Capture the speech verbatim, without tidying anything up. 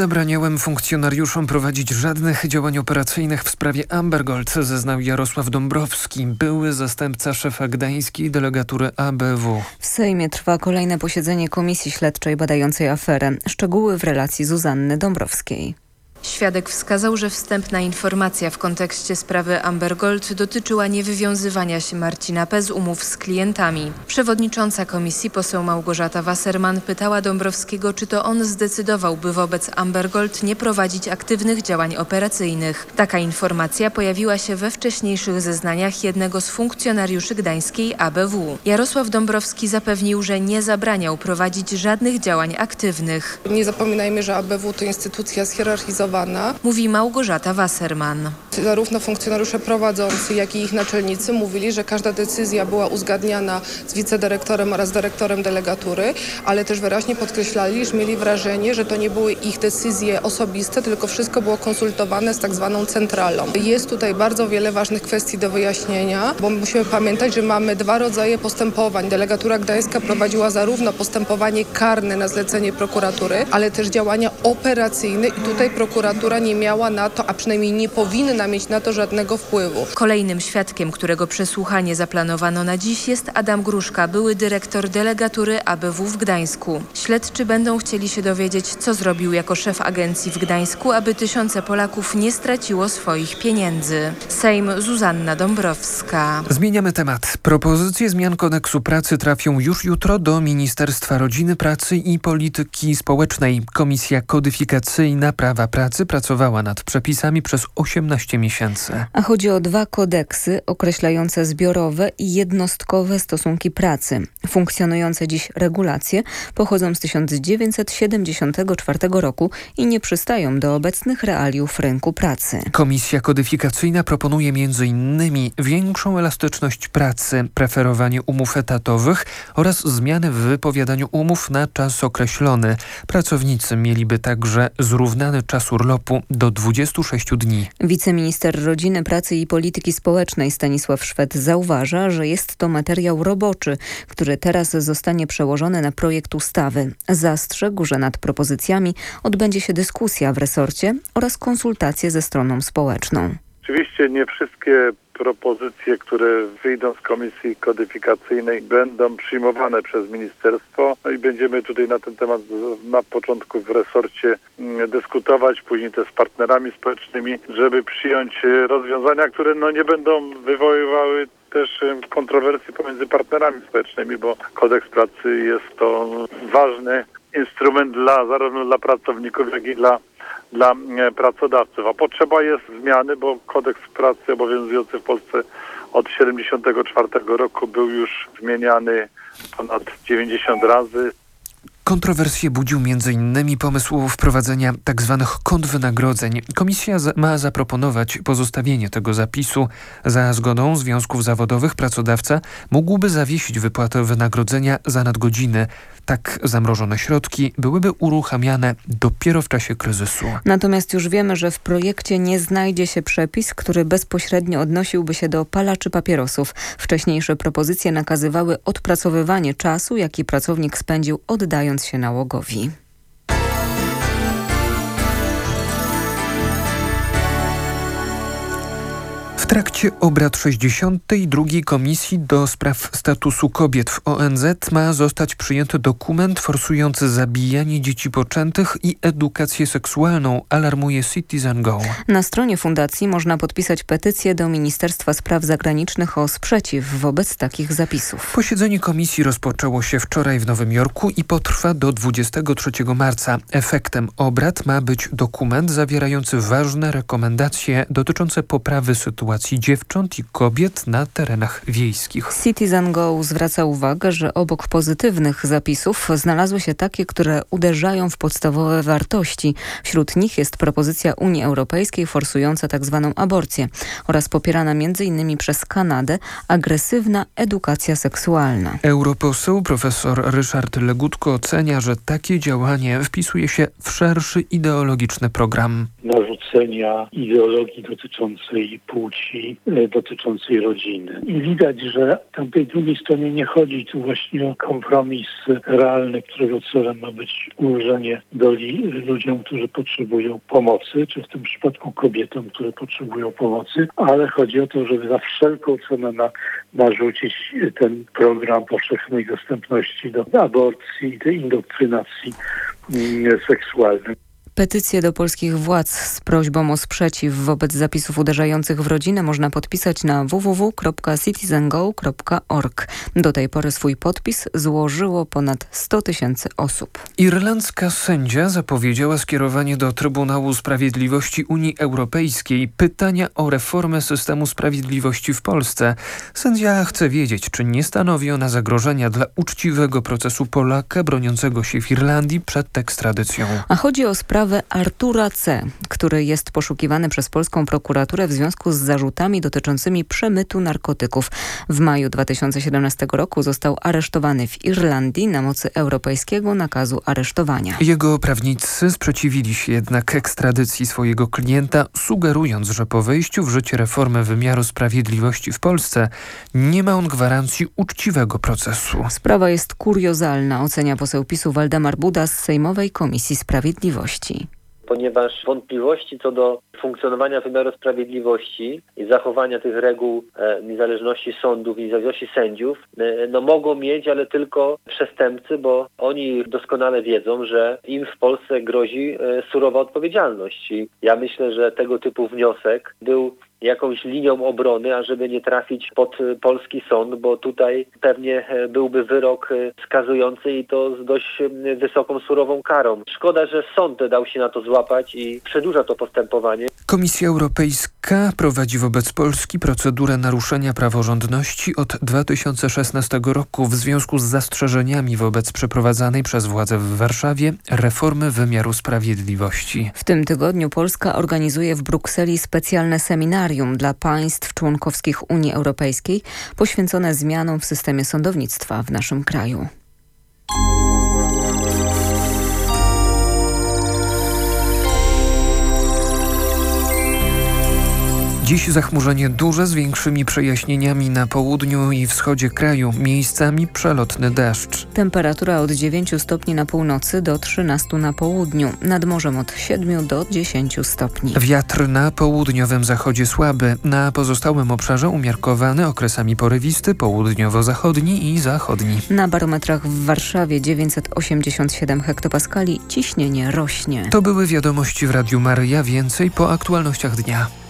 zabraniałem funkcjonariuszom prowadzić żadnych działań operacyjnych w sprawie Amber Gold, zeznał Jarosław Dąbrowski, były zastępca szefa gdańskiej delegatury A B W. W Sejmie trwa kolejne posiedzenie Komisji Śledczej badającej aferę. Szczegóły w relacji Zuzanny Dąbrowskiej. Świadek wskazał, że wstępna informacja w kontekście sprawy Amber Gold dotyczyła niewywiązywania się Marcina P. z umów z klientami. Przewodnicząca komisji poseł Małgorzata Wasserman pytała Dąbrowskiego, czy to on zdecydował, by wobec Amber Gold nie prowadzić aktywnych działań operacyjnych. Taka informacja pojawiła się we wcześniejszych zeznaniach jednego z funkcjonariuszy gdańskiej A B W. Jarosław Dąbrowski zapewnił, że nie zabraniał prowadzić żadnych działań aktywnych. Nie zapominajmy, że A B W to instytucja zhierarchizowana. Mówi Małgorzata Wasserman. Zarówno funkcjonariusze prowadzący, jak i ich naczelnicy mówili, że każda decyzja była uzgadniana z wicedyrektorem oraz dyrektorem delegatury, ale też wyraźnie podkreślali, że mieli wrażenie, że to nie były ich decyzje osobiste, tylko wszystko było konsultowane z tak zwaną centralą. Jest tutaj bardzo wiele ważnych kwestii do wyjaśnienia, bo musimy pamiętać, że mamy dwa rodzaje postępowań. Delegatura gdańska prowadziła zarówno postępowanie karne na zlecenie prokuratury, ale też działania operacyjne i tutaj prokuratura Prokuratura nie miała na to, a przynajmniej nie powinna mieć na to żadnego wpływu. Kolejnym świadkiem, którego przesłuchanie zaplanowano na dziś, jest Adam Gruszka, były dyrektor delegatury A B W w Gdańsku. Śledczy będą chcieli się dowiedzieć, co zrobił jako szef agencji w Gdańsku, aby tysiące Polaków nie straciło swoich pieniędzy. Sejm, Zuzanna Dąbrowska. Zmieniamy temat. Propozycje zmian kodeksu pracy trafią już jutro do Ministerstwa Rodziny, Pracy i Polityki Społecznej. Komisja Kodyfikacyjna Prawa Pracy pracowała nad przepisami przez osiemnaście miesięcy. A chodzi o dwa kodeksy określające zbiorowe i jednostkowe stosunki pracy. Funkcjonujące dziś regulacje pochodzą z tysiąc dziewięćset siedemdziesiątego czwartego roku i nie przystają do obecnych realiów rynku pracy. Komisja Kodyfikacyjna proponuje między innymi większą elastyczność pracy, preferowanie umów etatowych oraz zmiany w wypowiadaniu umów na czas określony. Pracownicy mieliby także zrównany czas urlopu do dwudziestu sześciu dni. Wiceminister Rodziny, Pracy i Polityki Społecznej Stanisław Szwed zauważa, że jest to materiał roboczy, który teraz zostanie przełożony na projekt ustawy. Zastrzegł, że nad propozycjami odbędzie się dyskusja w resorcie oraz konsultacje ze stroną społeczną. Oczywiście nie wszystkie propozycje, które wyjdą z Komisji Kodyfikacyjnej, będą przyjmowane przez ministerstwo. No i będziemy tutaj na ten temat na początku w resorcie dyskutować, później też z partnerami społecznymi, żeby przyjąć rozwiązania, które no nie będą wywoływały też kontrowersji pomiędzy partnerami społecznymi, bo kodeks pracy jest to ważny instrument dla zarówno dla pracowników, jak i dla dla pracodawców. A potrzeba jest zmiany, bo kodeks pracy obowiązujący w Polsce od siedemdziesiątego czwartego roku był już zmieniany ponad dziewięćdziesiąt razy. Kontrowersje budził między innymi pomysł wprowadzenia tzw. kont wynagrodzeń. Komisja ma zaproponować pozostawienie tego zapisu. Za zgodą związków zawodowych pracodawca mógłby zawiesić wypłatę wynagrodzenia za nadgodziny. Tak zamrożone środki byłyby uruchamiane dopiero w czasie kryzysu. Natomiast już wiemy, że w projekcie nie znajdzie się przepis, który bezpośrednio odnosiłby się do palaczy papierosów. Wcześniejsze propozycje nakazywały odpracowywanie czasu, jaki pracownik spędził oddając się nałogowi. W trakcie obrad sześćdziesiątej drugiej Komisji do Spraw Statusu Kobiet w O N Z ma zostać przyjęty dokument forsujący zabijanie dzieci poczętych i edukację seksualną, alarmuje Citizen Go. Na stronie fundacji można podpisać petycję do Ministerstwa Spraw Zagranicznych o sprzeciw wobec takich zapisów. Posiedzenie komisji rozpoczęło się wczoraj w Nowym Jorku i potrwa do dwudziestego trzeciego marca. Efektem obrad ma być dokument zawierający ważne rekomendacje dotyczące poprawy sytuacji dziewcząt i kobiet na terenach wiejskich. Citizen Go zwraca uwagę, że obok pozytywnych zapisów znalazły się takie, które uderzają w podstawowe wartości. Wśród nich jest propozycja Unii Europejskiej forsująca tzw. aborcję oraz popierana m.in. przez Kanadę agresywna edukacja seksualna. Europoseł profesor Ryszard Legutko ocenia, że takie działanie wpisuje się w szerszy ideologiczny program narzucenia ideologii dotyczącej płci kwestii dotyczącej rodziny. I widać, że tamtej drugiej stronie nie chodzi tu właśnie o kompromis realny, którego celem ma być ułożenie doli ludziom, którzy potrzebują pomocy, czy w tym przypadku kobietom, które potrzebują pomocy, ale chodzi o to, żeby za wszelką cenę na, narzucić ten program powszechnej dostępności do aborcji i tej indoktrynacji mm, seksualnej. Petycję do polskich władz z prośbą o sprzeciw wobec zapisów uderzających w rodzinę można podpisać na w w w kropka citizen go kropka org. Do tej pory swój podpis złożyło ponad sto tysięcy osób. Irlandzka sędzia zapowiedziała skierowanie do Trybunału Sprawiedliwości Unii Europejskiej pytania o reformę systemu sprawiedliwości w Polsce. Sędzia chce wiedzieć, czy nie stanowi ona zagrożenia dla uczciwego procesu Polaka broniącego się w Irlandii przed ekstradycją. A chodzi o sprawę Artura C., który jest poszukiwany przez polską prokuraturę w związku z zarzutami dotyczącymi przemytu narkotyków. W maju dwa tysiące siedemnastego roku został aresztowany w Irlandii na mocy europejskiego nakazu aresztowania. Jego prawnicy sprzeciwili się jednak ekstradycji swojego klienta, sugerując, że po wejściu w życie reformy wymiaru sprawiedliwości w Polsce nie ma on gwarancji uczciwego procesu. Sprawa jest kuriozalna, ocenia poseł PiSu Waldemar Buda z Sejmowej Komisji Sprawiedliwości. Ponieważ wątpliwości co do funkcjonowania wymiaru sprawiedliwości i zachowania tych reguł e, niezależności sądów i niezależności sędziów e, no mogą mieć, ale tylko przestępcy, bo oni doskonale wiedzą, że im w Polsce grozi e, surowa odpowiedzialność. I ja myślę, że tego typu wniosek był jakąś linią obrony, ażeby nie trafić pod polski sąd, bo tutaj pewnie byłby wyrok skazujący i to z dość wysoką, surową karą. Szkoda, że sąd dał się na to złapać i przedłuża to postępowanie. Komisja Europejska prowadzi wobec Polski procedurę naruszenia praworządności od dwa tysiące szesnastego roku w związku z zastrzeżeniami wobec przeprowadzanej przez władze w Warszawie reformy wymiaru sprawiedliwości. W tym tygodniu Polska organizuje w Brukseli specjalne seminarium dla państw członkowskich Unii Europejskiej poświęcone zmianom w systemie sądownictwa w naszym kraju. Dziś zachmurzenie duże z większymi przejaśnieniami na południu i wschodzie kraju. Miejscami przelotny deszcz. Temperatura od dziewięciu stopni na północy do trzynastu na południu. Nad morzem od siedmiu do dziesięciu stopni. Wiatr na południowym zachodzie słaby. Na pozostałym obszarze umiarkowany, okresami porywisty, południowo-zachodni i zachodni. Na barometrach w Warszawie dziewięćset osiemdziesiąt siedem hektopaskali. Ciśnienie rośnie. To były wiadomości w Radiu Maryja. Więcej po aktualnościach dnia.